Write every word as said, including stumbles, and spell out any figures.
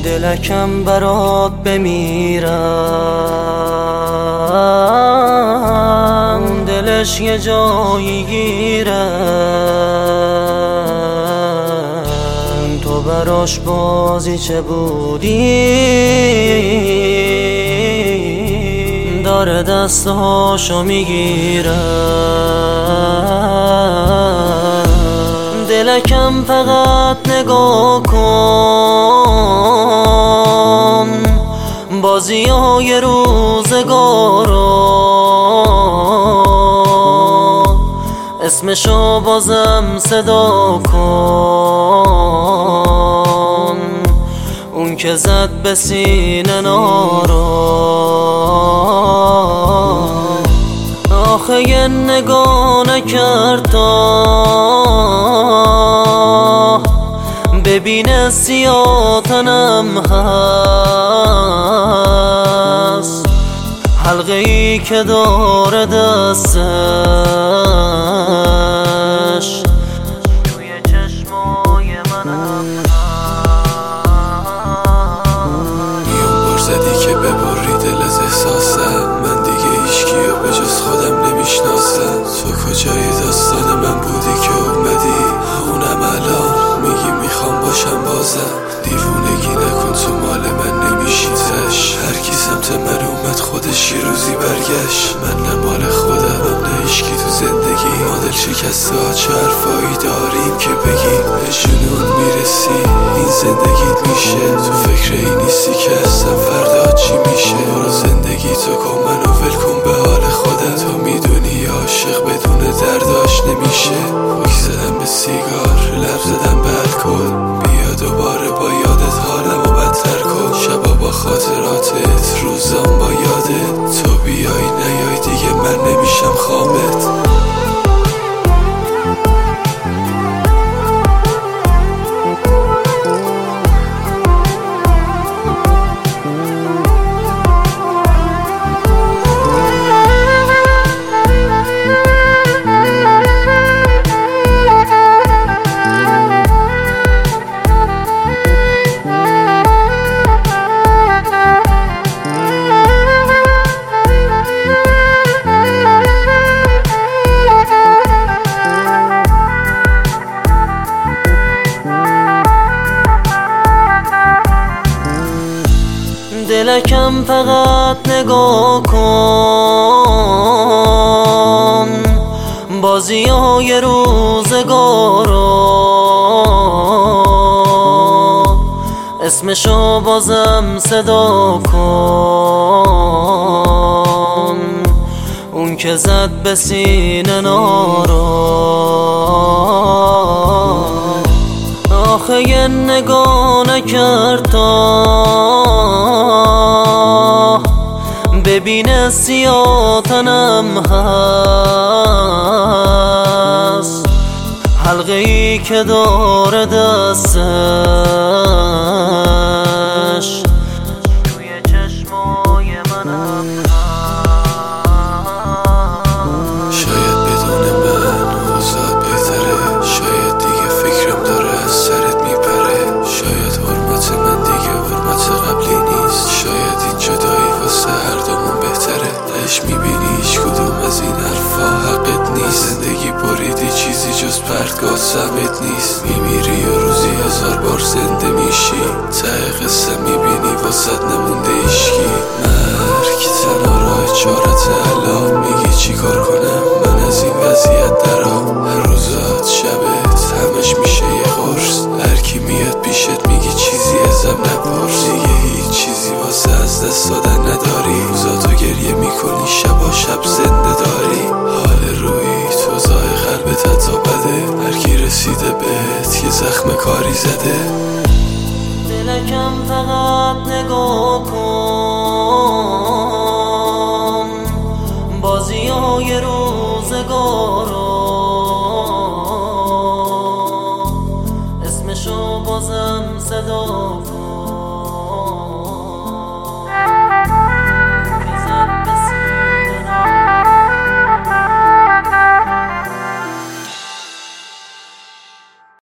دلکم برات بمیرم، دلش یه جایی گیره، تو براش بازی چه بودی، داره دستهاشو میگیره. دلکم فقط نگاه کن بازی های روزگارو، اسمشو بازم صدا کن، اون که زد به سینه نارو. آخه یه نگاه نکرد تا ببینه سیاه تنم هست، حلقه ای که داره دستش توی چشمای منم هست. میون بار زدی که ببری دل از احساسم، من دیگه هیچکیو به جز خودم نمیشناسم. تو کجای داستان من بودی که اومدی، اونم الان میگی میخوام باشم بازم. دیوونگی نکن تو مال من نمیشی تش، هر کی سمت من اومد خودش یه روزی برگشت. من نه مال خودم نه هیچکی تو زندگی، ما دل شکسته ها چه حرفایی داریم که بگیم به جنون میرسی. این زندگیت میشه تو فکر این نیستی که اصلا فردا چی میشه. برو زندگی تو کن منو ول کن به حال خودم، تو میدونی عاشق بدون درداش نمیشه. پاک زدم به سیگار لب زدم به الکل، بیا دوباره با یادت حالمو بدتر کن. شبا با خاطراتت روزام با یادت، تو بیای نیای دیگه من نمیشم خوابت. دلکم فقط نگاه کن بازی های روزگارو، اسمشو بازم صدا کن، اون که زد به سینه نارو. آخه یه نگاه نکرد تا ببینه سیاه تنم هست، حلقه ای که داره دستش توی چشمای منم هست. شاید بدون من اوضاع بهتره، شاید دیگه فکرم داره از سرت میپره، شاید حرمت من دیگه حرمت قبلی نیست، شاید این جدایی واسه هر دومون بهتره. تهش میبینی هیچ کدوم از این حرفا حقت نیست، زندگی بریدی چیزی جز پرتگاه سمت نیست. میمیری و روزی هزار بار زنده میشی، ته قصه میبینی واسط نمونده ایشکی. مرگ تنها راه چارت الان، میگی چی کار کنم من از این وضعیت درام. هر روزات شبت همش میشه یه قرص، هر کی میاد پیشت میگی چیزی ازم نپرس. دیگه هیچ چیزی واسه از دست دادن نداری، روزاتو گریه میکنی شبا شب زنده داری. حال روی تو زای قلبت حتی بده، هر کی رسیده بهت یه زخم کاری زده. دلکم فقط نگاه کن بازی های روزگارو، اسمشو بازم صدا کن.